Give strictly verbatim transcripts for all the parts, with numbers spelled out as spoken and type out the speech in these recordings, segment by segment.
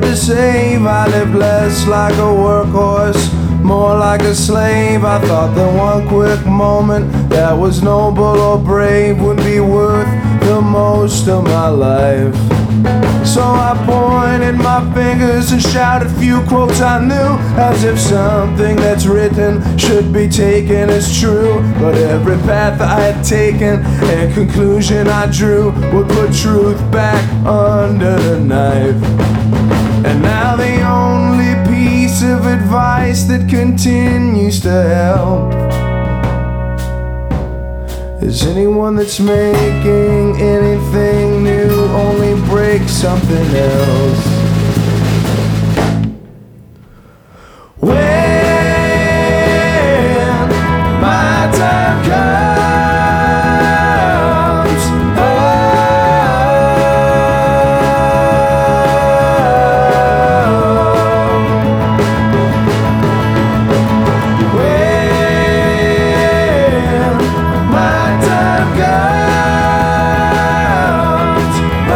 to save. I lived less like a workhorse, more like a slave. I thought that one quick moment that was noble or brave would be worth the most of my life. So I pointed my fingers and shouted a few quotes I knew, as if something that's written should be taken as true. But every path I had taken and conclusion I drew would put truth back under the knife. And now the only piece of advice that continues to help is anyone that's making anything new only break something else. When my time comes, oh, when my time comes, oh,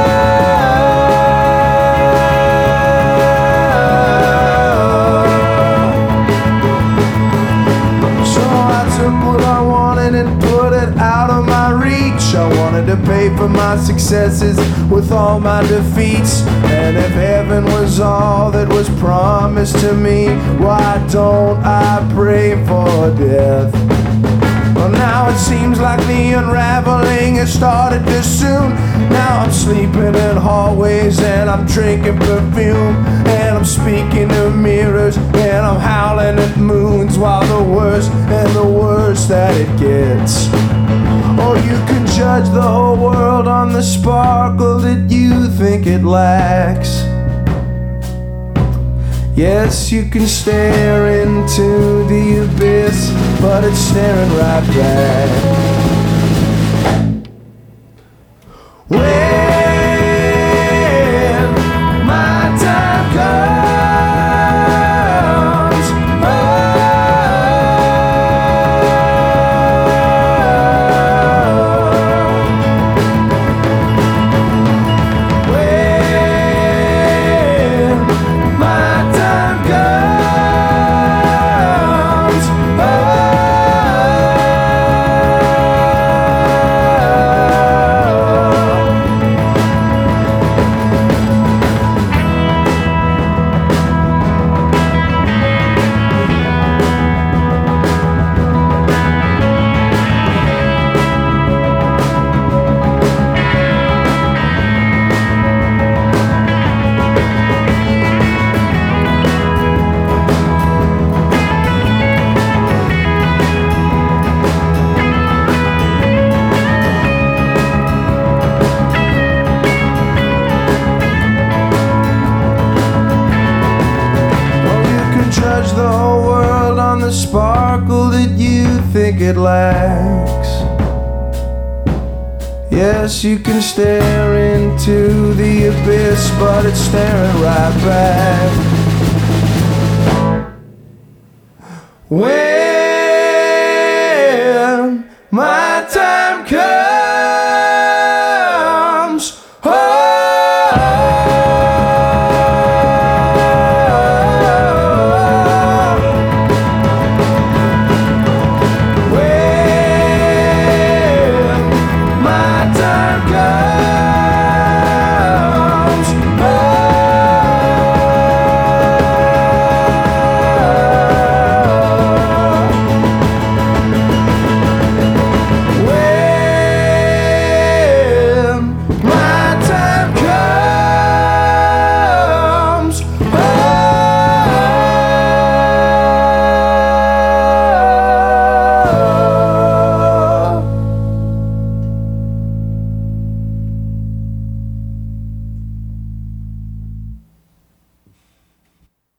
so I took what I wanted and put it out of my reach. I wanted to pay for my successes with all my defeats. And if heaven was all that was promised to me, why don't I pray for death? Well, now it seems like the unraveling has started too soon. Now I'm sleeping in hallways and I'm drinking perfume, and I'm speaking to mirrors and I'm howling at moons, while the worse and the worse that it gets. Or you can judge the whole world on the sparkle that you think it lacks. Yes, you can stare into the abyss, but it's staring right back. When my time comes, oh, when my time comes, oh, judge the whole world on the sparkle that you think it lacks. Yes, you can stare into the abyss, but it's staring right back. When